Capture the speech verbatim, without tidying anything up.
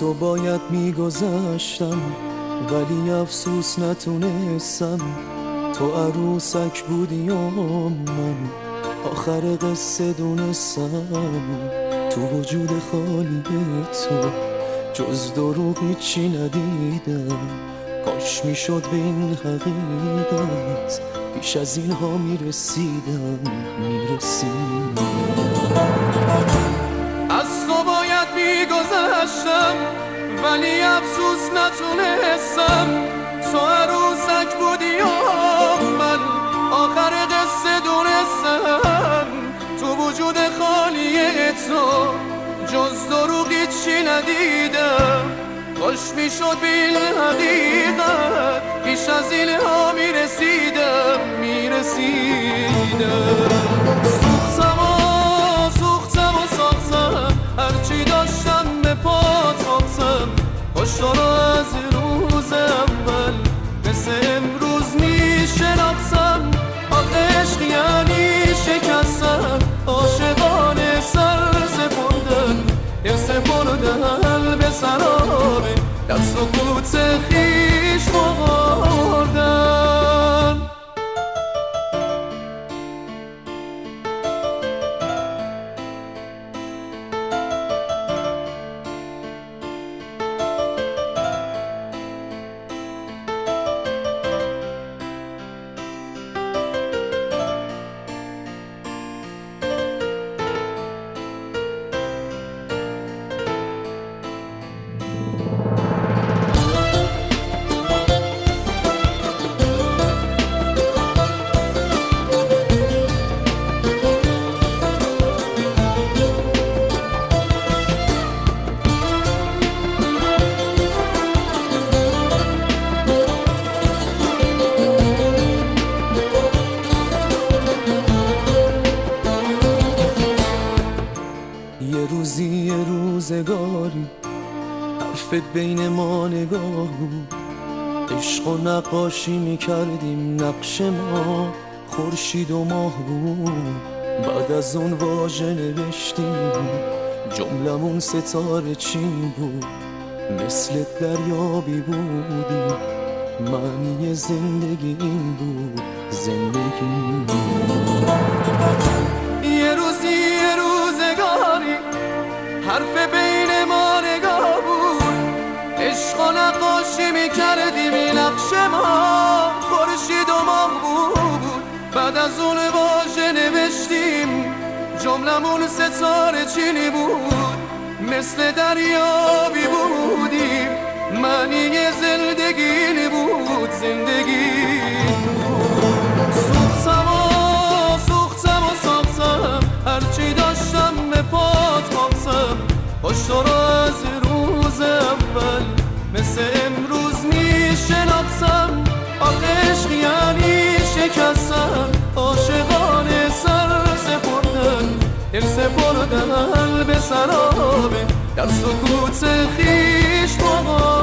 تو باید میگذشتم ولی افسوس نتونستم. تو عروسک بودی و من آخر قصه دونستم. تو وجود خالی تو جز دروغ هیچی ندیدم. کاش میشد به این حقیقت پیش از اینها میرسیدم میرسیدم. از تو باید میگذشتم ولی افسوس نتونستم. تو عروسک بودی و من آخر قصه دونستم. تو وجود خالی تو جز دروغی چی ندیدم. کاش میشد به این حقیقت پیش از اینها میرسیدم میرسیدم. سوختم و سوختم و ساختم هرچی داشتم به پا تاختم. کاش تو رو از روز اول مثل امروز میشناختم. آخه عشق یعنی شکستن، عاشقانه سر سپردن، دل سپردن به سرابه در سکوت خویش مردن. یه روزی یه روزگاری حرفت بین ما نگاه بود. عشق و نقاشی میکردیم نقش ما خورشید و ماه بود. بعد از اون واژه نوشتیم جملمون ستاره چین بود. مثل دریابی بودی معنی زندگی این بود زندگی. یه روزی یه روزگاری حرف بین ما نگاه بود. عشق و نقاشی میکردیم این نقش ما خورشید و ماه بود. بعد از اون واژه نوشتیم جملمون ستاره چینی بود. مثل دریابی بودیم معنی زندگی بود زندگی. سوختم و سوختم و ساختم هرچی داشتم به پا تاختم. کاش تو رو از روز اول مثل امروز میشناختم. آخه عشق یعنی شکستن، عاشقانه سر سپردن، دل سپردن به سرابه در سکوت خویش مردن.